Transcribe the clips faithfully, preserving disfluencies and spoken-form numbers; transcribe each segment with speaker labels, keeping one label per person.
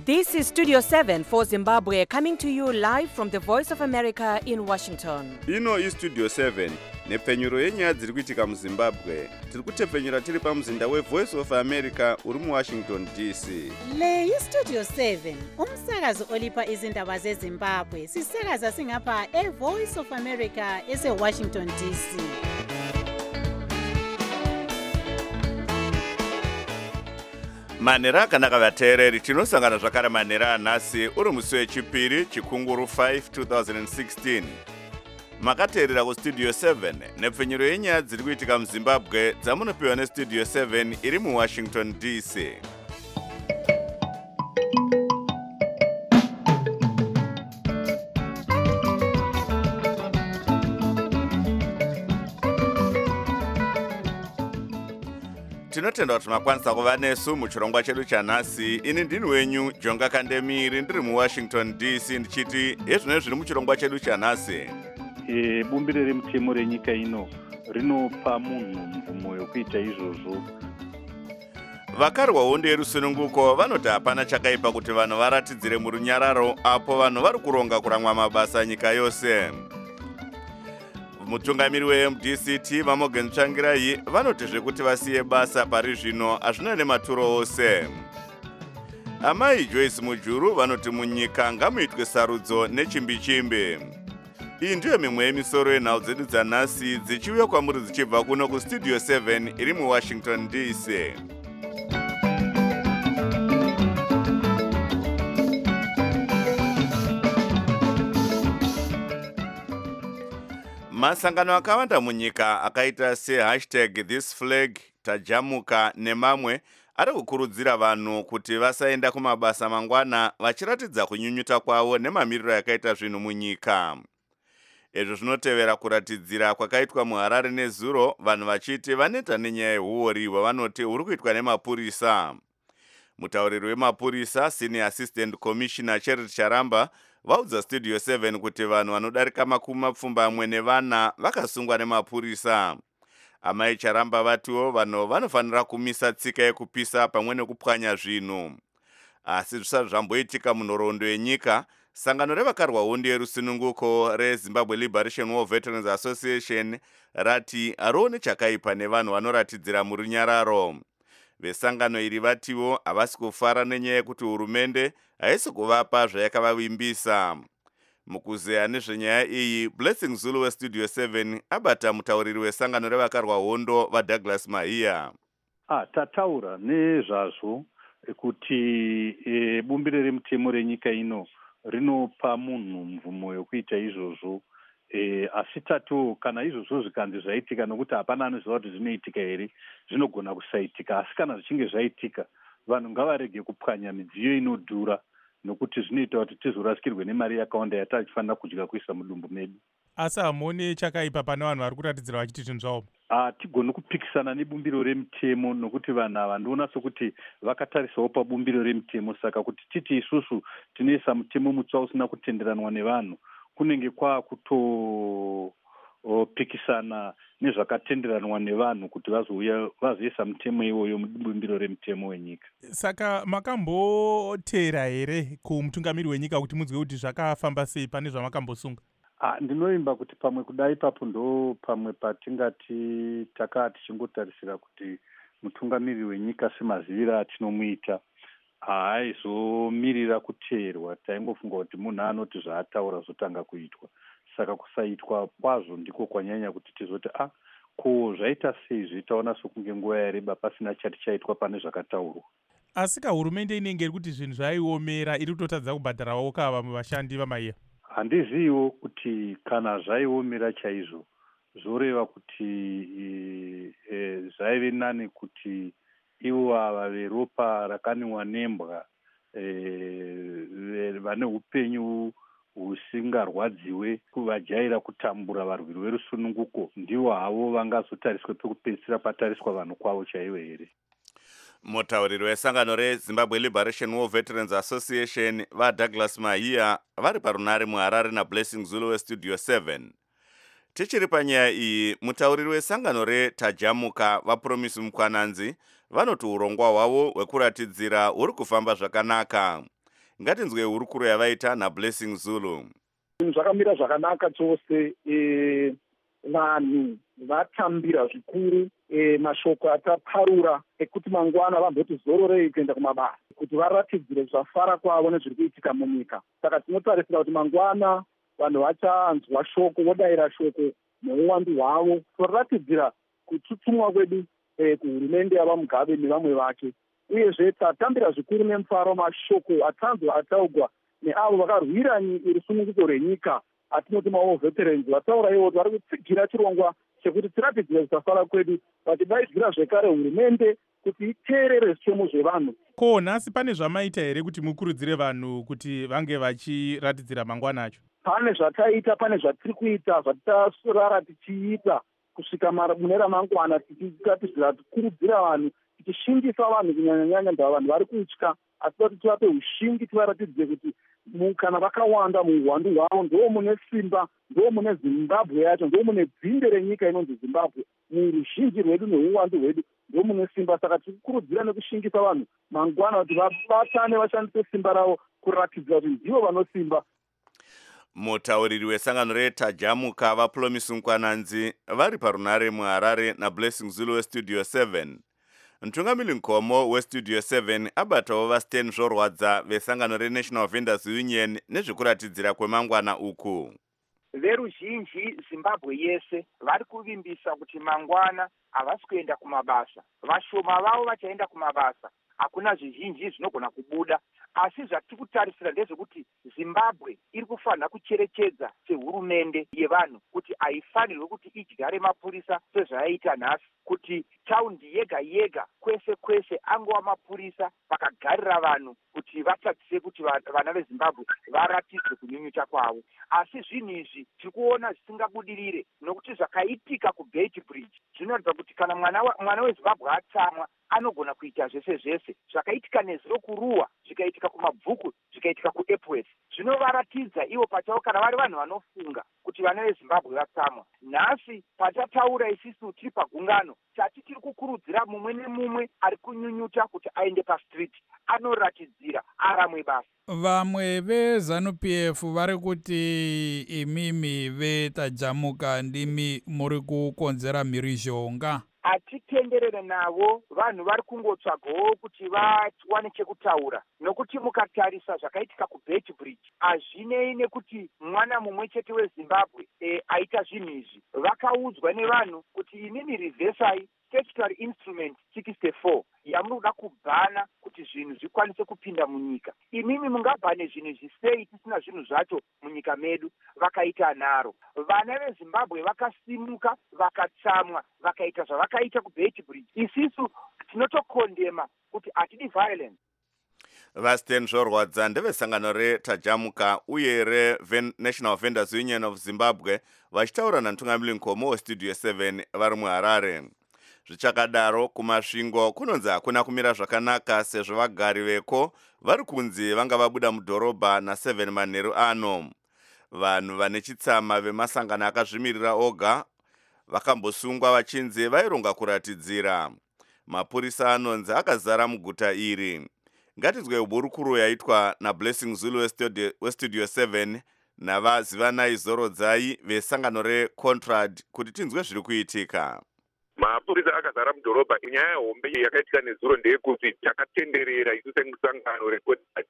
Speaker 1: This is Studio seven for Zimbabwe, coming to you live from the Voice of America in Washington.
Speaker 2: Ino is Studio seven, nepfenyuro yenyaya dziri kuitika muZimbabwe. Tiri kutepfenyura tiri pamuzinda weVoice of America uri muWashington D C.
Speaker 3: Le yi Studio seven, umsakazo olipa izindaba zeZimbabwe. Sisakaza singapha eVoice of America eseWashington D C.
Speaker 2: Manera akanaka vateereri, tinosangana zvakare manera anhasi uri musi wechipiri chikunguru five twenty sixteen. Makateerera kuStudio seven nepfenyuro yenyaya dziri kuitika muZimbabwe dzamunopiwa neStudio seven iri muWashington D C. Tinotenda kuti makwanisa kuva nesu muchirongwa chedu chanhasi. Ini ndini wenyu Jonga Kandemiri ndiri muWashington D C ndichiti ezvino zviri muchirongwa chedu chanhasi.
Speaker 4: E, bumbiro remutemo renyika ino rinopa munhu mvumo yokuita izvozvo.
Speaker 2: Vakarwa hondo yerusununguko vanoti hapana chakaipa kuti vanhu varatidzire murunyararo apo vanhu vari kuronga kuramwa mabasa nyika yose. Mutungamiri weM D C T Vamogen Tsvangirai vanoti zvekuti vasiye basa pari zvino hazvina nematuro ose. Amai Joyce Mujuru vanoti munyika ngamuitwe sarudzo nechimbi-chimbi. Iyi ndiyo mimwe yemisoro yenhau dzedu dzanhasi dzichiuya kwamuri dzichibva kuno kuStudio seven iri muWashington D C. Masangano akawanda munyika akaita se hashtag this flag tajamuka nemamwe ari kukurudzira vanhu kuti vasaenda kumabasa mangwana vachiratidza kunyunyuta kwavo nemamiriro yakaita zvinhu munyika. Ezvo zvinotevera kuratidzira kwakaitwa muHarare nezuro vanhu vachiti vaneta nenyaya yehuori hwavanoti huri kuitwa nemapurisa. Mutauriri wemapurisa Senior Assistant Commissioner Charity Charamba vaudza Studio seven kuti vanhu vanodarika makumi mapfumbamwe nevana vakasungwa nemapurisa. Amai Charamba vatiwo vanhu vanofanira kumisa tsika yekupisa pamwe nekupwanya zvinhu. Asi zvisati zvamboitika munhoroondo yenyika, sangano revakarwa hondo yerusununguko reZimbabwe Liberation War Veterans Association rati harone chakaipa nevanhu vanoratidzira murunyararo. Vesangano iri vatiwo havasi kufara nenyaya yekuti hurumende haisi kuvapa zvayakavavimbisa. Mukuzeya nezvenyaya iyi, Blessing Zulu weStudio seven abata mutauriri wesangano revakarwa hondo vaDouglas Mahia.
Speaker 4: Ah, tataura nezvazvo kuti e, bumbiro remutemo renyika ino rinopa munhu mvumo yokuita izvozvo. E, asi tato kana izvozvo zvikanzi zvaitika nokuti hapana anoziva kuti zvinoitika here, zvinogona kusaitika. Asi kana zvichinge zvaitika, vanhu ngavarege kupwanya midziyo inodhura nokuti zvinoita kuti tizorasikirwe nemari yakawanda yatachifanira kudya kuisa mudumbu medu.
Speaker 5: Asi hamoni chakaipa pane vanhu vari kuratidzira vachiti zvinhu zvavo?
Speaker 4: Hatigoni kupikisana nebumbiro remutemo nokuti vanhu ava ndoona sokuti vakatarisawo pabumbiro remutemo. Saka kuti titi isusu tinoisa mutemo mutsva usina kutenderanwa nevanhu kunenge kwakutopikisana nezvakatenderanwa nevanhu kuti vazouya vazoisa mutemo iwoyo mubumbiro remutemo wenyika.
Speaker 5: Saka makambotera here kumutungamiri wenyika kuti munzwe kuti zvakafamba sei pane zvamakambosunga?
Speaker 4: Ah, ndinoimba kuti pamwe kudai ipapo ndo pamwe patingati takaa tichingotarisira kuti mutungamiri wenyika semazivira atinomuita haaizvomirira kuteerwa. Taingofunga kuti munhu anoti zvaataura zvotanga kuitwa. Saka kusaitwa kwazvo ndiko kwanyanya kuti tizoti ah, ko zvaita sei zvitaona sokunge nguva yareba pasina chati chaitwa pane zvakataurwa.
Speaker 5: Asi ka hurumende inenge iri kuti zvinhu zvaiomera iri kutotadza kubhadharawo ka vamwe vashandi vamaiya?
Speaker 4: Handizivo kuti kana zvaiomera chaizvo zvoreva kuti e, e, zvaive nani kuti ivo ava veropa rakaniwa nembwa e, vane upenyu husingarwadziwe kuvajaira kutambura varwiri verusununguko ndivo havo vangazotariswe pekupedzisira patariswa vanhu kwavo chaivo here.
Speaker 2: Mutauriri wesangano reZimbabwe Liberation War Veterans Association vaDouglas Mahia vari parunare muHarare naBlessing Zulu weStudio seven. Tichiri panyaya iyi, mutauriri wesangano reTajamuka vaPromisi Mukwananzi vanoti urongwa hwavo hwekuratidzira huri kufamba zvakanaka. Ngatinzwe hurukuro yavaita naBlessing Zulu.
Speaker 6: Zvakamira zvakanaka chose, vanhu vatambira zvikuru mashoko ataparura ekuti mangwana vamboti zororei kuenda kumabasa, kuti varatidzire zvafara kwavo nezviri kuitika munyika. Saka tinotarisira kuti mangwana vanhu vachaanzwa shoko, vodayira shoko neuwandu hwavo, toratidzira kututumwa kwedu kuhurumende yavaMugabe nevamwe vake. Uyezve tatambira zvikuru nemufaro mashoko atanzwa ataugwa neavo vakarwira rusununguko rwenyika, atinoti mawo veterans, vataura ivo vari kutsigira chirongwa chekuti tiratidzire kusafara kwedu, vachidaidzira zvekare hurumende kuti iteerere zvitemo zvevanhu.
Speaker 5: Ko nhasi pane zvamaita here kuti mukurudzire vanhu kuti vange vachiratidzira mangwana acho?
Speaker 6: Pane zvataita, pane zvatiri kuita, zvatitarara tichiita kusvika mune ramangwana, tichiratidzira tikurudzira vanhu, tichishingisa vanhu kunyanya-nyanya ndava vanhu vari kutya, asi kuti tivape ushingi, tivaratidzire kuti kana vakawanda muuwandu hwavo ndo mune simba, ndo mune Zimbabwe yacho, ndo mune dzinde renyika inonzi Zimbabwe. Muruzhinji rwedu neuwandu hwedu ndo mune simba. Saka tikurudzira nekushingisa vanhu mangwana kuti vabatane, vashandise simba ravo kuratidzira kuti ndivo vanosimba.
Speaker 2: Mutauriri wesangano reTajamuka vaPromise Nkwananzi vari parunare muHarare naBlessing Zulu weStudio seven. Mtungamiri Nkomo weStudio seven abatawo vaStan Zvorwadza vesangano reNational Vendors Union nezvekuratidzira kwemangwana uku.
Speaker 7: Veruzhinji Zimbabwe yese vari kuvimbisa kuti mangwana havasi kuenda kumabasa. Vashoma vavo vachaenda kumabasa, hakuna zvizhinji zvinogona kubuda. Asi zvatiri kutarisira ndezvekuti Zimbabwe iri kufanira kucherechedza sehurumende yevanhu kuti haifanirwe kuti idyare mapurisa sezvayaita nhasi, kuti taundi yega yega kwese kwese angova mapurisa pakagarira vanhu kuti vatadzise kuti vana veZimbabwe varatidze kunyunyuta kwavo. Asi zvinhu izvi tiri kuona zvisingabudirire nokuti zvakaitika kuBeit Bridge zvinoratidza kuti kana mwana mwana weZimbabwe atsamwa anogona kuita zvese zvese. Zvakaitika nezuro kuruwa, zvikaitika kumabvuku, zvikaitika kuEpworth, zvinovaratidza ivo pachavo kana vari vanhu vanofunga kuti vana veZimbabwe vatsamwa. Nhasi patataura isisu tiri pagungano, chati tiri kukurudzira mumwe nemumwe ari kunyunyuta kuti aende pastreet anoratidzira aramwe basa.
Speaker 8: Vamwe veZANU-P F vari kuti imimi veTajamuka ndimi muri kukonzera mhirizhonga.
Speaker 7: Atitenderere navo, vanhu vari kungotsvagawo kuti vawane chekutaura, nokuti mukatarisa zvakaitika kuBeit Bridge hazvinei nekuti mwana mumwe chete weZimbabwe e, aita zvinhu izvi. Vakaudzwa nevanhu kuti imini rivesai statutory instrument sixty-four yamunoda kubhana kuti zvinhu zvikwanise kupinda munyika. Imimi mungabhane zvinhu zvisei tisina zvinhu zvacho munyika medu. Vakaita nharo, vana veZimbabwe vakasimuka, vakatsamwa, vakaita zvavakaita kuBeit Bridge. Isisu tinotokondema kuti hatidi violence.
Speaker 2: VaStan Zvorwadza ndevesangano reTajamuka uye reNational Vendors Union of Zimbabwe vachitaura naMtungamiri Nkomo weStudio seven vari muHarare. Zvichakadaro kumasvingo kunonzi hakuna kumira zvakanaka sezvo vagari veko vari kunzi vanga vabuda mudhorobha naseven manheru ano. Vanhu vane chitsama vemasangano akazvimirira oga vakambosungwa vachinzi vaironga kuratidzira. Mapurisa anonzi akazara muguta iri. Ngatinzwe hurukuro yaitwa naBlessing Zulu weStudio seven navaZivanai Zorodzai vesangano reContrad kuti tinzwe zviri kuitika.
Speaker 9: Mapurisa akazara mudhorobha. Nyaya hombe yakaitika nezuro ndeyekuti takatenderera isu semusangano reContrad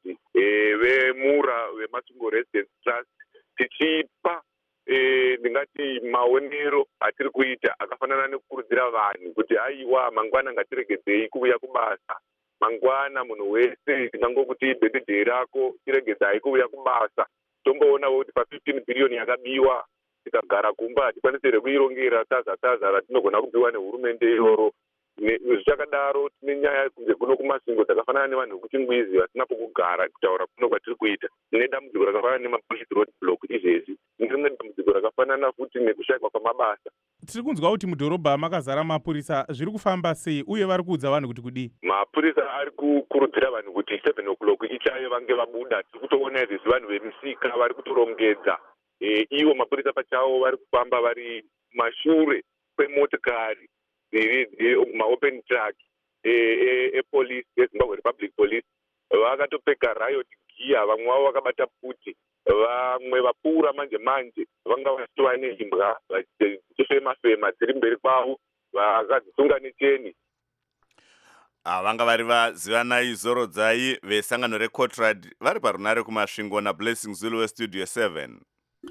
Speaker 9: vemura veMasungo Residence Trust tichipa ndingati maonero atiri kuita akafanana nekukurudzira vanhu kuti haiwa mangwana ngatiregedzei kuuya kubasa. Mangwana munhu wese tingangokuti birthday rako tiregedzai kuuya kubasa. Tomboonawo kuti pa-fifteen billion yakabiwa tikagara kumba hatikwanisire kuirongera taza taza ratinogona kupiwa nehurumende iroro. Zvichakadaro tine nyaya yekunze kuno kumasingo dzakafanana nevanhu vekuchingwizi vasina pokugara kutaura kuno kwatiri kuita. Tine dambudziko rakafanana nemapolice road block izvezvi. Rimwe dambudziko rakafanana futi nekushayikwa kwamabasa.
Speaker 5: Tiri kunzwa kuti mudhorobha makazara mapurisa, zviri kufamba sei uye vari kuudza vanhu kuti kudii?
Speaker 9: Mapurisa ari kukurudzira vanhu kuti seven o'clock ichayo vange vabuda. Tiri kutoona izvezvi vanhu vemisika vari kutorongedza. E, ivo mapurisa pachavo vari kufamba vari mashure kwemotikari maopen track epolice eZimbabwe Republic Police vakatopfeka riot vachiziya, vamwe vavo vakabata puti, vamwe vapfuura manje manje vanga vachitova neimbwa vachifema-fema dziri mberi kwavo vakadzisunga necheni.
Speaker 2: vanga vari vazivanai zorodzai vesangano recotrad vari parunare kumasvingo nablessing Zulu westudio seven.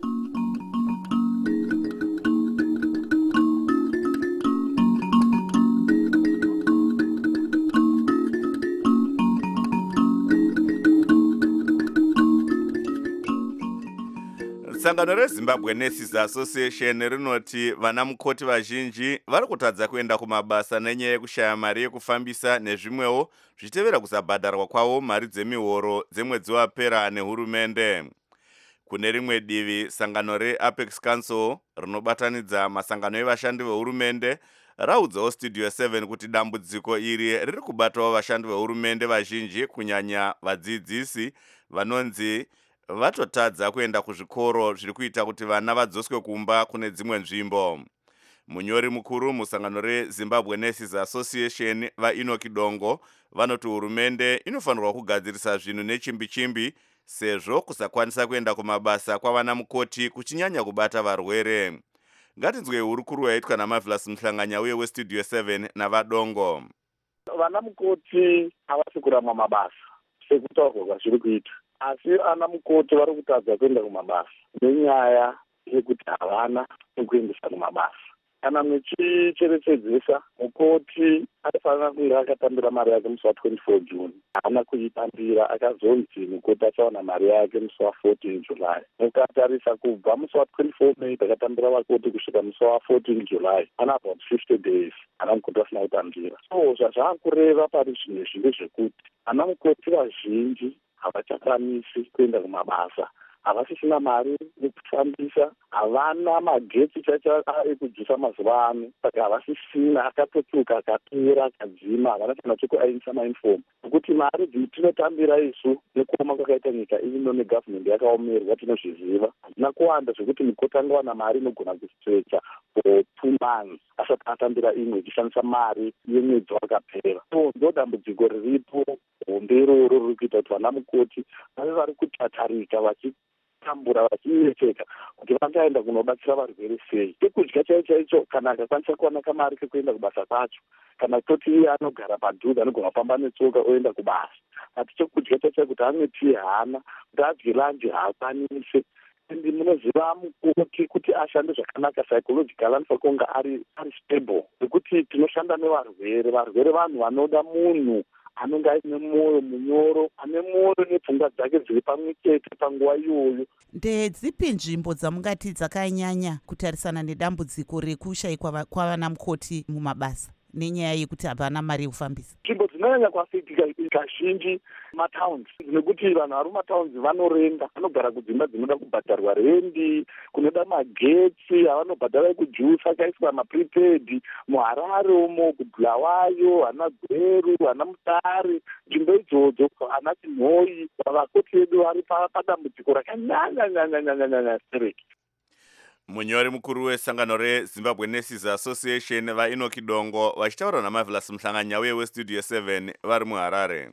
Speaker 2: Sangano reZimbabwe Nurses Association rinoti vana mukoti vazhinji vari kutadza kuenda kumabasa nenyaya yekushaya mari yekufambisa nezvimwewo zvichitevera kusabhadharwa kwavo mari dzemihoro dzemwedzi wapera nehurumende. Kune rimwe divi, sangano reApex Council rinobatanidza masangano evashandi vehurumende raudzawo Studio seven kuti dambudziko iri riri kubatawo vashandi vehurumende vazhinji kunyanya vadzidzisi vanonzi vatotadza kuenda kuzvikoro zviri kuita kuti vana vadzoswe kumba kune dzimwe nzvimbo. Munyori mukuru musangano reZimbabwe Nurses Association vaInoki Dongo vanoti hurumende inofanirwa kugadzirisa zvinhu nechimbi-chimbi sezvo kusakwanisa kuenda kumabasa kwavana mukoti kuchinyanya kubata varwere. Ngatinzwe hurukuru yaitwa naMarvelous Mhlanganya uye weStudio seven navaDongo.
Speaker 6: Vana mukoti havasi kurama mabasa sekutaurwa kwazviri kuita, asi ana mukoti vari kutadza kuenda kumabasa nenyaya yekuti havana nekuendesa kumabasa. Kana muchicherechedzesa, mukoti anofanira kunge akatambira mari yake musi wa24 June. Haana kuitambira, akazonzi mukoti achawana mari yake musi wa14 July. Mukatarisa kubva musi wa24 May takatambira vakoti kusvika musi wa14 July, ana about fifty days ana mukoti asina kutambira. So zvazvakureva pari zvinhu izvi ndezvekuti ana mukoti vazhinji havachakwanisi kuenda kumabasa, havasisina mari yekufambisa, havana magetsi chacha ekudzisa mazuva ano, saka havasisina, akatotuka akapera akadzima, havana kana chekuainisa mainfomu nokuti mari dzinotambira isu nekuoma kwakaita nyika ino negavhmendi yakaomerwa tinozviziva hazina kuwanda zvekuti mukoti angawana mari inogona kustrecha for two months asati atambira imwe ichishandisa mari yemwedzi wakapera. So ndo dambudziko riripo hombe iroro riri kuita kuti vana mukoti vave vari kutatarika vachi tambura vachiyecheka kuti vangaenda kunobatsira varwere sei. Chekudya chaicho chaicho kana akakwanisa kuwana kamari kekuenda kubasa kwacho, kana toti iye anogara padhuze anogona kufamba netsoka oenda kubasa, ati chekudya chaicho kuti amwe tii haana, kuti adye lanji haakwanise. Endi munoziva mukoti kuti ashande zvakanaka psychological anofanira kunge ari ari stable, nekuti tinoshanda nevarwere. Varwere vanhu vanoda munhu anenge aine mwoyo munyoro, ane mwoyo nepfungwa dzake dziri pamwe chete panguva iyoyo.
Speaker 10: Ndedzipi nzvimbo dzamungati dzakanyanya kutarisana nedambudziko rekushayikwa kwavana mukoti mumabasa nenyaya yekuti havana mari yekufambisa? Nzvimbo
Speaker 6: dzinonyanya kuafitika kazhinji matowns, nekuti vanhu vari mumatowns vanorenga, vanogara kudzimba dzinoda kubhadharwa rendi, kunoda magetsi avanobhadhara ekujusa akaiswa maprepaid, muHarare umo, kuBulawayo, hana Gweru, hana Mutare, nzvimbo idzodzo, hana Chinhoyi, vakoti vedu vari padambudziko rakanyanyanyanyanyanya stereki.
Speaker 2: Munyori mukuru wesangano reZimbabwe Nurses Association vaInoki Dongo vachitaura naMarvelous Mhlanganya uye weStudio seven vari muHarare.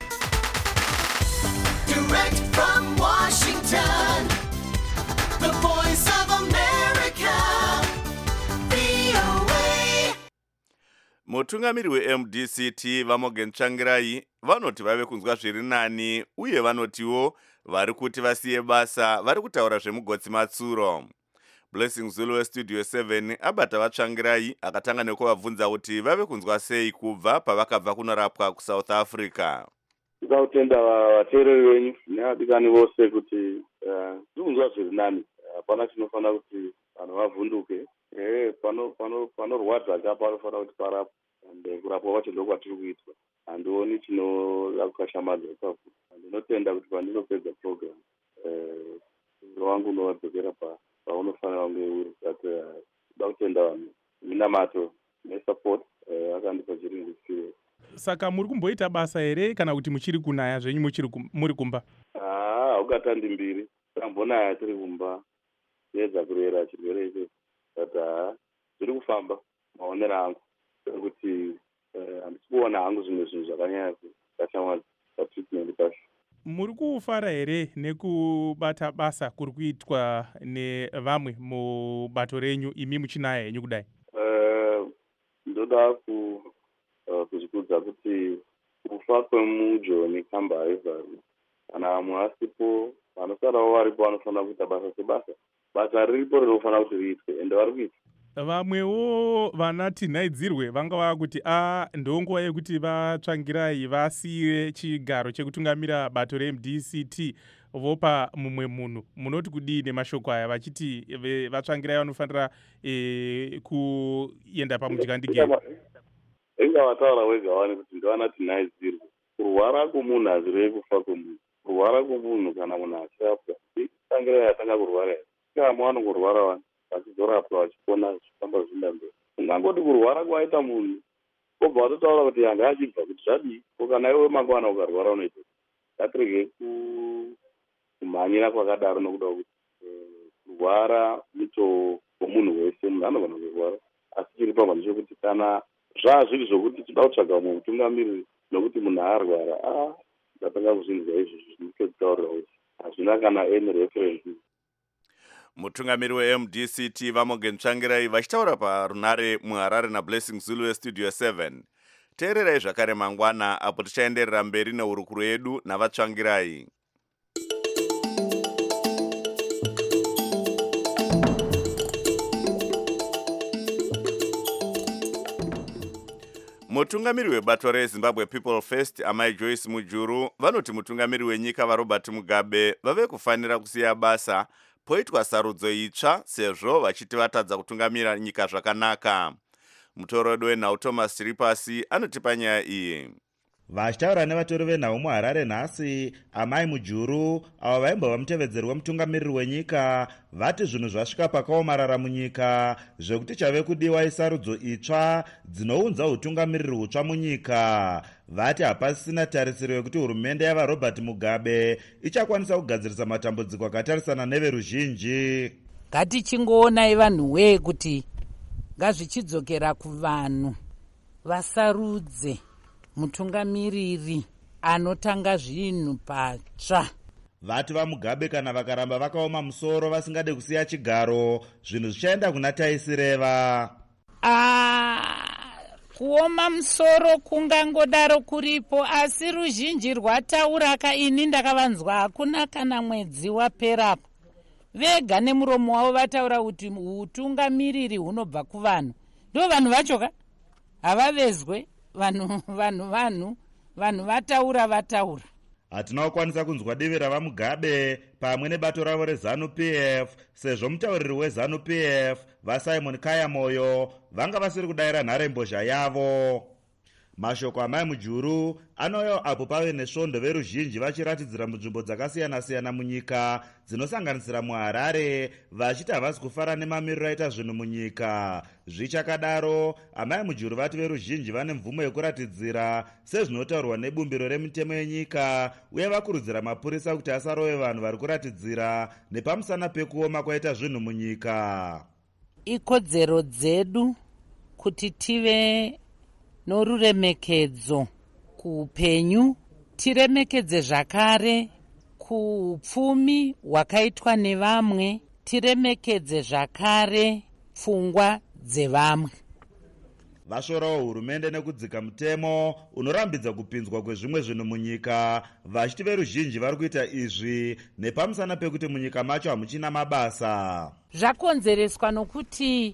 Speaker 2: Direct from Washington, the voice of America, V O A. Mutungamiri weM D C T vaMorgan Tsvangirai vanoti vave kunzwa zviri nani uye vanotiwo vari kuti vasiye basa vari kutaura zvemugotsi matsuro. Blessing Zulu weStudio seven abata vaTsvangirai akatanga nekuvabvunza kuti vave kunzwa sei kubva pavakabva kunorapwa kuSouth Africa.
Speaker 11: Tinoda kutenda vateereri venyu nevadikani vose kuti tiri kunzwa zviri nani. Hapana chinofanira kuti vanhu vavhunduke. Eh, panorwadza chapa panofanira kuti parapwe. Ande kurapwa kwacho ndiko kwatiri kuitwa. Handioni chinoda kukashamadza ipapo. Ndinotenda kuti pandinopedza program muviri wangu unovadzokera pa paunofanira kunge uri. Toda kutenda vanhu minamato nesupport vakandipa chiringo chiwe.
Speaker 5: Saka muri kumboita basa here kana kuti muchiri kunaya zvenyu muchiri muri kumba?
Speaker 11: Ah, ukatandi mbiri. Tambonaya tiri kumba. Yedza kurera chirwere icho. Saka zviri kufamba maonera angu. Kuti handisi kuona hangu zvimwe zvinhu zvakanyanya kukashamadza patreatment pacho.
Speaker 5: muri kufara here nekubata basa kuri kuitwa nevamwe mubato renyu imi muchinaya henyu kudai?
Speaker 11: Uh, ndoda ku uh, kuzvikudza kuti kufa kwemujoni kambarizari kana vamwe asipo vanosarawo varipo vanofanira kuita basa sebasa. Basa riripo rinofanira kuti riitwe ende vari kuita.
Speaker 5: Vamwewo vana tinhaidzirwe vanga vava kuti a ndonguva yekuti vatsvangirai vasiye chigaro chekutungamira bato reM D C T vopa mumwe munhu. Munoti kudii nemashoko aya vachiti vatsvangirai vanofanira e, kuenda pamudyandike?
Speaker 11: Inga vataura wega vane kuti ndovana tinhaidzirwe. Kurwara kwomunhu hazvirei kufa kwomunhu. Kurwara kwomunhu kana munhu achirapwa tsangirai yatanga kurwara kama vanongorwara vanhu vachizorapwa vachipona zvichifamba zvienda mberi. Ungangoti kurwara kwaita munhu obva watotaura kuti yanga achibva kuti zvadii ko kana iwe mangwana ukarwara unoita ngatirege kumhanyira kwakadaro nokuda kuti kurwara muto womunhu wese munhu anogona kurwara asi chiri pamhano chekuti kana zvazviri zvokuti toda kutsvaga umwe mutungamiriri nokuti munhu arwara a ndatanga kuzvinzwa izvozvo zvinototitaurira kuti hazvina kana any reference.
Speaker 2: Mutungamiri weM D C T Vamogen Tsvangirai vachitaura parunare muHarare naBlessing Zulu weStudio seven. Teererai zvakare mangwana apo tichaenderera mberi nehurukuro yedu navatsvangirai. Mutungamiri webato reZimbabwe People First Amai Joyce Mujuru vanoti mutungamiri wenyika vaRobert Mugabe vave kufanira kusiya basa poitwa sarudzo itsva sezvo vachiti vatadza kutungamira nyika zvakanaka. Mutoredo wenhau Thomas Chiripasi anotipa nyaya iyi.
Speaker 12: Vachitaura nevatori venhau muHarare nhasi, Amai Mujuru avo vaimbova mutevedzeri wemutungamiriri wenyika vati zvinhu zvasvika pakaomarara munyika zvekuti chave kudiwa isarudzo itsva dzinounza utungamiriri hutsva munyika. Vati hapasisina tarisiro yekuti hurumende yavaRobert Mugabe ichakwanisa kugadzirisa matambudziko akatarisana neveruzhinji.
Speaker 13: Ngatichingoonai vanhu wee kuti ngazvichidzokera kuvanhu vasarudze mutungamiriri anotanga zvinhu patsva.
Speaker 12: Vati vaMugabe kana vakaramba vakaoma musoro vasingade kusiya chigaro zvinhu zvichaenda kuna taisireva.
Speaker 13: Ah, kuoma musoro kungangodaro kuripo asi ruzhinji rwataura kaini ndakavanzwa hakuna kana mwedzi waperapo. Vega nemuromo wavo vataura kuti utungamiriri hunobva kuvanhu. Ndo vanhu vachoka havavezwe vanhu vanhu vanhu vanhu vataura vataura.
Speaker 12: Hatina kukwanisa kunzwa divi ravaMugabe pamwe nebato ravo reZanu-P F sezvo mutauriri weZanu-P F vaSimon Kayamoyo vanga vasiri kudayira nharembozha yavo. Mashoko Amai Mujuru anouya apo pave nesvondo veruzhinji vachiratidzira munzvimbo dzakasiyana-siyana munyika dzinosanganisira muHarare vachiti havasi kufara nemamiriro aita zvinhu munyika. Zvichakadaro, Amai Mujuru vati veruzhinji vane mvumo yekuratidzira sezvinotaurwa nebumbiro remitemo yenyika uye vakurudzira mapurisa kuti asarove vanhu vari kuratidzira nepamusana pekuoma kwaita zvinhu munyika.
Speaker 13: Ikodzero dzedu kuti tive noruremekedzo kuupenyu, tiremekedze zvakare kuupfumi hwakaitwa nevamwe, tiremekedze zvakare pfungwa dzevamwe.
Speaker 12: Vashorawo hurumende nekudzika mutemo unorambidza kupinzwa kwezvimwe zvinhu munyika vachiti veruzhinji vari kuita izvi nepamusana pekuti munyika macho hamuchina mabasa.
Speaker 13: Zvakonzereswa nokuti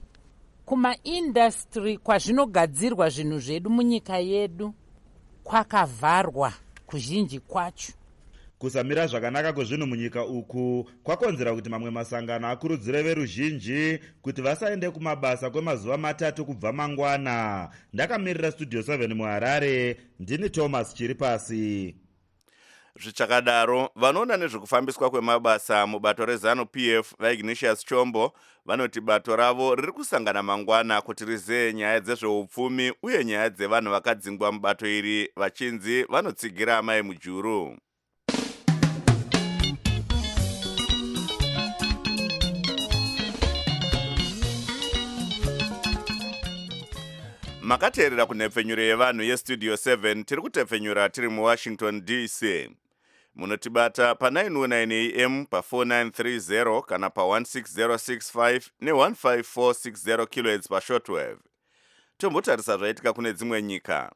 Speaker 13: kumaindastri kwazvinogadzirwa zvinhu zvedu munyika yedu kwakavharwa kuzhinji kwacho.
Speaker 12: Kusamira zvakanaka kwezvinhu munyika uku kwakonzera kuti mamwe masangano akurudzire veruzhinji kuti vasaende kumabasa kwemazuva matatu kubva mangwana. Ndakamirira Studio seven muHarare, ndini Thomas Chiripasi.
Speaker 2: Zvichakadaro, vanoona nezvekufambiswa kwemabasa mubato reZanu-P F vaIgnatius Chombo vanoti bato ravo riri kusangana mangwana kuti rizeye nyaya dzezveupfumi uye nyaya dzevanhu vakadzingwa mubato iri vachinzi vanotsigira Amai Mujuru. Makateerera kunhepfenyuro yevanhu yeStudio seven tiri kutepfenyura tiri muWashington D C. munotibata pa nine oh nine a m pa four nine three zero kana pa one six zero six five ne one five four six zero kilohertz pa shortwave. Tombotarisa zvaitika kune dzimwe nyika.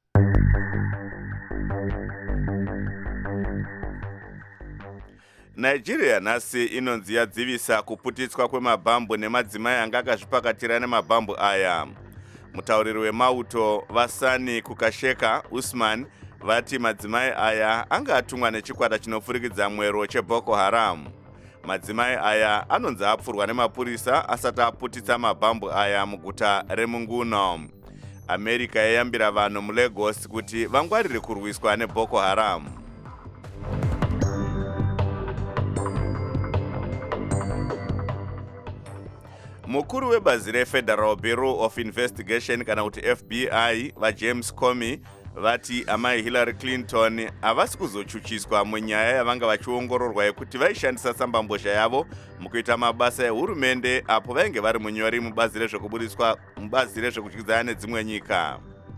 Speaker 2: Nigeria nhasi inonzi yadzivisa kuputitswa kwemabhambu nemadzimai anga akazvipakatira nemabhambu aya. Mutauriri wemauto Vasani Kukasheka Usman vati madzimai aya anga atumwa nechikwata chinofurikidza mwero cheBoko Haram. Madzimai aya anonzi apfurwa nemapurisa asati aputitsa mabhambu aya muguta reMunguno. America yayambira vanhu muLagos kuti vangwarire kurwiswa neBoko Haram. Mukuru webazi reFederal Bureau of Investigation kana kuti F B I vaJames Comey vati amai Hillary Clinton havasi kuzochuchiswa munyaya yavanga vachiongororwa yekuti vaishandisa tsambambozha yavo mukuita mabasa ehurumende apo vainge vari munyori mubazi rezvekubudiswa mubazi rezvekudyidzana nedzimwe nyika.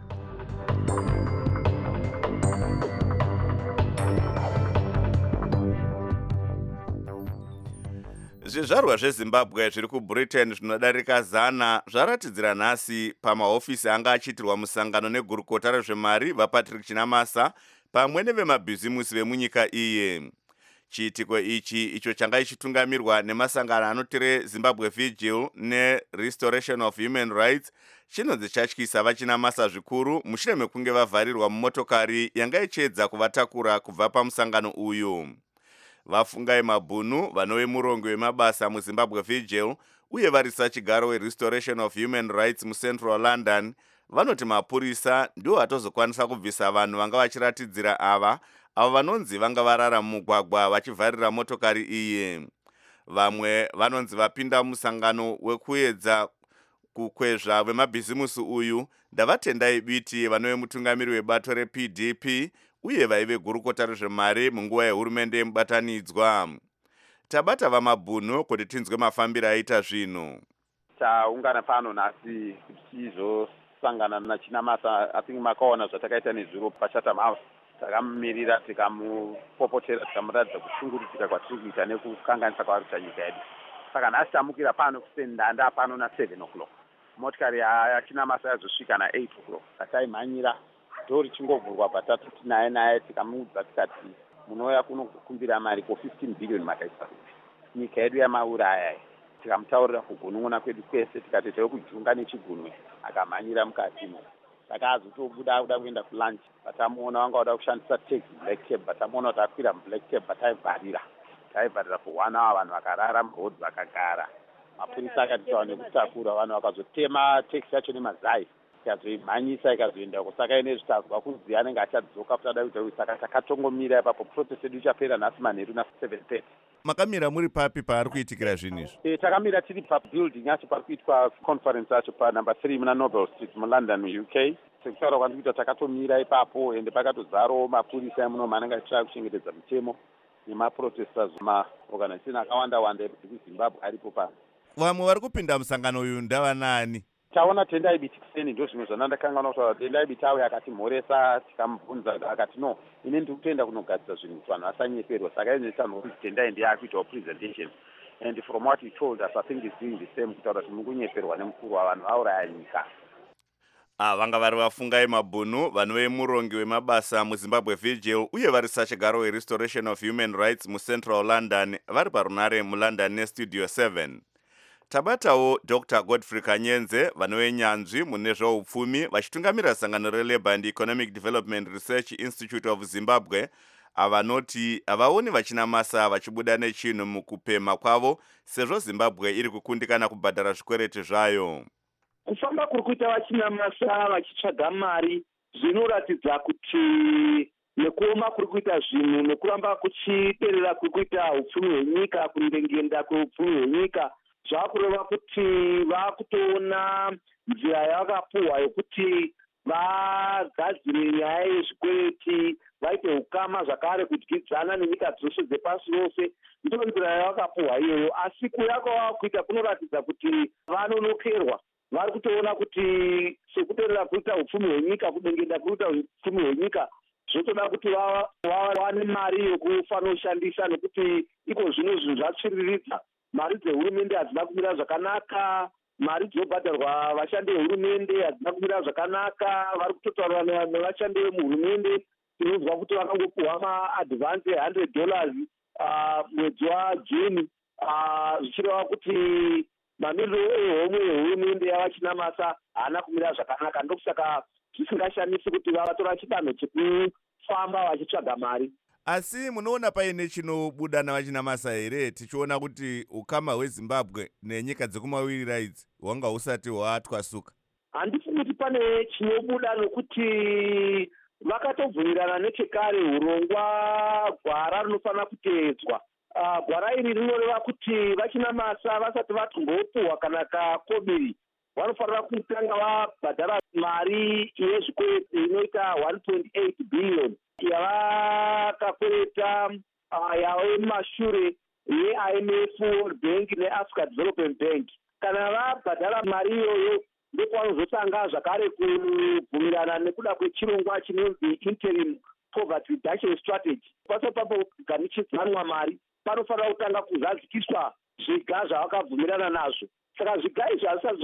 Speaker 2: Zvizvarwa zveZimbabwe zviri kuBritain zvinodarika zana zvaratidzira nhasi pamahofisi anga achiitirwa musangano negurukota rezvemari vaPatrick Chinamasa pamwe nevemabhizimusi vemunyika iye. Chiitiko ichi icho changa ichitungamirwa nemasangano anoti Zimbabwe Vigil neRestoration of Human Rights chinonzi chatyisa vaChinamasa zvikuru mushure mekunge vavharirwa mumotokari yanga ichiedza kuvatakura kubva pamusangano uyu. Vafungai Mabhunu vanove murongo wemabasa muZimbabwe Vigil uye varisa chigaro weRestoration of Human Rights muCentral London vanoti mapurisa ndiwo atozokwanisa kubvisa vanhu vanga vachiratidzira ava avo vanonzi vanga varara mumugwagwa vachivharira motokari iye. Vamwe vanonzi vapinda musangano wekuedza kukwezva wemabhizimusi uyu ndavatendai biti vanove mutungamiri webato reP D P uye vaive gurukota rezvemari munguva yehurumende yemubatanidzwa. Tabata vaMabhunu kuti tinzwe mafambiro aita zvinhu.
Speaker 14: Taungana pano nhasi kuti tizosangana naChinamasa. I think makaona zvatakaita nezuro paChatham House. Takamumirira tikamupopotera tikamuratidza kushungurudzika kwatiri kuita nekukanganisa kwaari kuita nyika yedu. Saka nhasi tamukira pano kusendanda pano na seven o'clock. Motikari yaChinamasa yazosvika na eight o'clock. Taimhanyira dhori chingovhurwa patatu tinaye naye tikamuudza tikati munouya kunokumbira mari ko fifteen billion makaisa nyika yedu yamauraya. Tikamutaurira kugunun'una kwedu kwese tikati tiri kujunga nechigunwe akamhanyira mukatimo. Saka azotobuda kuda kuenda kulunch batamuona wanga wada kushandisa taxi black cab batamuona kuti akwira mublack cab bataivharira taivharira for one hour vanhu vakarara murodhi vakagara. Mapurisa akatitaura nekutakura vanhu vakazotema taxi yacho nemazai ikazoimhanyisa ikazoenda kusaka ine zvitazwa kunzi anenge achadzoka kuti ada kuita kuti saka takatongomira ipapo protest yedu ichapera nhasi manheru na seven thirty.
Speaker 2: Makamira muri papi paari kuitikira zvinhu izvi?
Speaker 14: E, takamira tiri pabuilding yacho pari kuitwa conference yacho pa number three muna Nobel Street muLondon U K. Sekutaura kwandiri kuita takatomira ipapo ende pakatozarawo mapurisa emunomu anenge achitsvaka kuchengetedza mitemo nemaprotesters maorganization akawanda wanda ekuZimbabwe aripo pano.
Speaker 2: Vamwe vari kupinda musangano uyu ndavanani?
Speaker 14: Taona Tendai Biti kuseni ndo zvimwe zvandakangana kuti Tendai Biti awe akatimhoresa tikamubvunza akati no ine ndiri kutoenda kunogadzira zvinhu kuti vanhu vasanyeperwa. Saka ine tamuka kuti Tendai ndiye akuitawo presentation and from what he told us I think he's doing the same kutaura kuti mukunyeperwa nemukuru wavanhu vauraya nyika.
Speaker 2: Ah, vanga vari vafungai Mabhunu vanove murongi wemabasa muZimbabwe Vigil uye vari sachigaro weRestoration of Human Rights muCentral London vari parunare muLondon neStudio seven. Tabatawo Doctor Godfrey Kanyenze vanove nyanzvi mune zveupfumi vachitungamira sangano reLabour and Economic Development Research Institute of Zimbabwe avanoti havaoni vaChinamasa vachibuda nechinhu mukupema kwavo sezvo Zimbabwe iri kukundikana kubhadhara zvikwereti zvayo.
Speaker 6: Kufamba kuri kuita vaChinamasa vachitsvaga mari zvinoratidza kuti nekuoma kuri kuita zvinhu nekuramba kuchiperera kuri kuita upfumi hwenyika kunengenda kweupfumi hwenyika zvakureva kuti vakutoona nzira yavakapuhwa yokuti vagadzire nyaya yezvikwereti vaite ukama zvakare kudyidzana nenyika dzose dzepasi rose. Ndiyo nzira yavakapuhwa iyoyo, asi kuya kwavaakuita kunoratidza kuti vanonokerwa. Vari kutoona kuti sekutorera kuita upfumi hwenyika kunengenda kuita upfumi hwenyika zvotoda kuti vawane mari yokufanira kushandisa, nekuti iko zvino zvinhu zvatsviriridza. Mari dzehurumende hadzina kumira zvakanaka, mari dzinobhadharwa vashandi vehurumende hadzina kumira zvakanaka. Vari kutotaura nevashandi vemuhurumende, tinonzwa kuti vakangopiwa maadvance hundred dollars mwedzi wajuni, zvichireva kuti mamiriro ehomwe yehurumende yavachinamasa haana kumira zvakanaka. Ndokusaka zvisingashamisi kuti vavatora chidanho chekufamba vachitsvaga mari.
Speaker 2: Asi munoona paine chinobuda navachinamasa here, tichiona kuti ukama hweZimbabwe nenyika dzekumawirira idzi hwanga husati hwatwasuka?
Speaker 6: Handifungi kuti pane chinobuda, nokuti vakatobvumirana nechekare urongwa gwara rinofanira kuteedzwa. Uh, gwara iri rinoreva kuti vachinamasa vasati vatombopuhwa kana kakobiri vanofanira kutanga vabhadhara mari yezvikwereti inoita one point eight billion yavakakwereta uh, yave mumashure ye-I M F, World Bank neAfrica Development Bank. Kana vabhadhara mari iyoyo ndokwanozotanga zvakare kubvumirana nekuda kwechirongwa chinonzi interim poverty reduction strategy. Paso papo gamuchidzanwa mari panofanira kutanga kuzadzikiswa zviga zvavakabvumirana nazvo. Saka zviga izvi hazvisati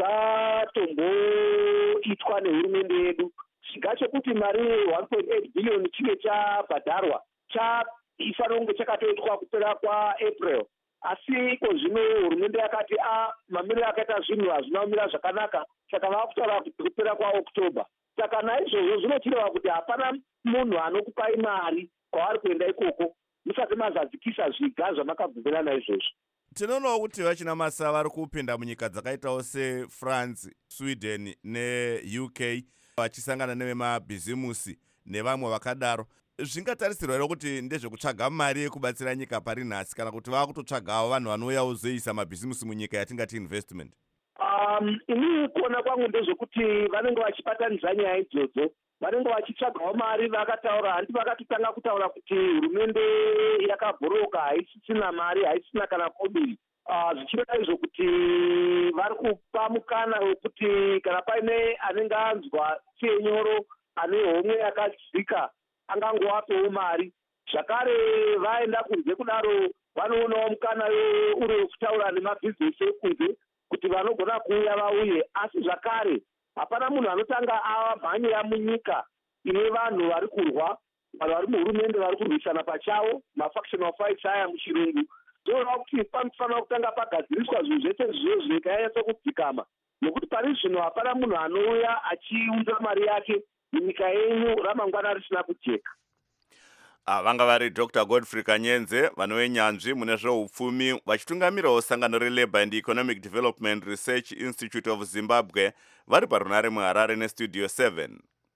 Speaker 6: zvatomboitwa nehurumende yedu. Chiga chekuti mari one point eight billion chinge chabhadharwa chaifanira kunge chakatoitwa kupera kwaApril. Asi iko zvino hurumende yakati a mamiriro akaita zvinhu hazvina kumira zvakanaka, saka vakutaura kuti kupera kwaOctober. Saka naizvozvo zvinochireva kuti hapana munhu anokupai mari kwavari kuenda ikoko musati mazadzikisa zviga zvamakabvumirana izvozvo.
Speaker 2: Tinoonawo kuti vachinamasa vari kupinda munyika dzakaitawo seFrance, Sweden neU K vachisangana nevemabhizimusi nevamwe vakadaro. Zvingatarisirwa here kuti ndezvekutsvaga mari yekubatsira nyika pari nhasi, kana kuti vava kutotsvagawo vanhu vanouya kuzoisa mabhizimusi munyika yatingati investment?
Speaker 6: Um, ini kuona kwangu ndezvekuti vanenge vachibatanidza nyaya idzodzo, vanenge vachitsvagawo mari. Vakataura handi vakatotanga kutaura kuti hurumende yakabhoroka, haisisina mari, haisisina kana kobiri. Uh, zvichireva izvo kuti vari kupa mukana wekuti kana paine anenge anzwa chenyoro ane homwe yakadzika angangovapewo mari. Zvakare vaenda kunze kudaro vanoonawo mukana uri wekutaura nemabhizinesi ekunze kuti vanogona kuuya vauye. Asi zvakare hapana munhu anotanga avamhanyira munyika ine vanhu vari kurwa, vanhu vari muhurumende vari kurwisana pachavo, mafactional fights aya muchirungu. Zvoreva kuti panofanira kutanga pagadziriswa zvinhu zvese zvizo zvikanyatsa kudzikama, nokuti pari zvino hapana munhu anouya achiunza mari yake munyika yenyu ramangwana risina kujeka.
Speaker 2: Ah, vanga vari Doctor Godfrey Kanyenze, vanhu venyanzvi mune zveupfumi vachitungamirawo sangano reLabour and Economic Development Research Institute of Zimbabwe, vari parunare muHarare neStudio seven.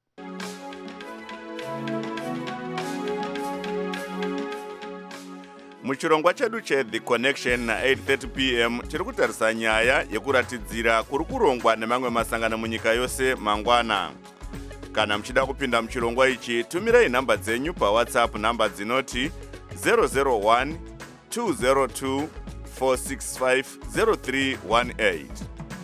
Speaker 2: Muchirongwa chedu cheThe Connection na eight thirty p m tiri kutarisa nyaya yekuratidzira kuri kurongwa nemamwe masangano munyika yose mangwana. Kana muchida kupinda muchirongwa ichi, tumirai nhamba dzenyu paWhatsApp, nhamba dzinoti zero zero one two zero two four six five zero three one eight.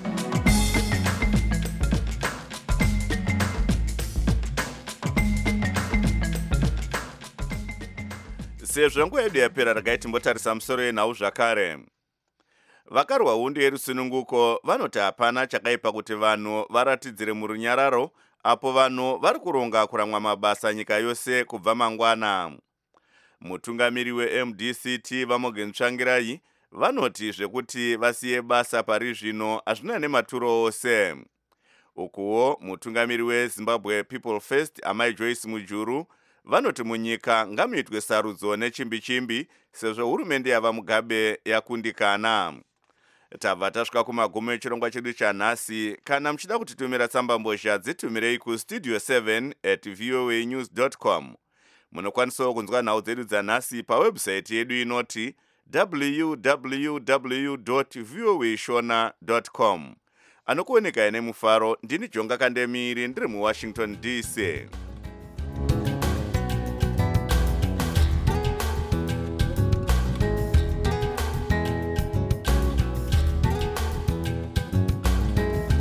Speaker 2: Sezvo nguva yedu yapera, regai timbotarisa musoro yenhau zvakare. Vakarwa hundi yerusununguko vanoti hapana chakaipa kuti vanhu varatidzire murunyararo apo vanhu vari kuronga kuramwa mabasa nyika yose kubva mangwana. Mutungamiri weM D C T Vamogen Tsvangirai vanoti zvekuti vasiye basa pari zvino hazvina nematuro ose. Ukuwo mutungamiri weZimbabwe People First Amai Joyce Mujuru vanoti munyika ngamuitwe sarudzo nechimbi-chimbi sezvo hurumende yava Mugabe yakundikana. Tabva tasvika kumagumo echirongwa chedu chanhasi. Kana muchida kutitumira tsamba mbozha, dzitumirei kustudio seven at voa news dot com. Munokwanisawo kunzwa nhau dzedu dzanhasi pawebsite yedu inoti w w w dot voa shona dot com. Anokuoneka ine mufaro, ndini Jonga Kandemiri ndiri muWashington D C.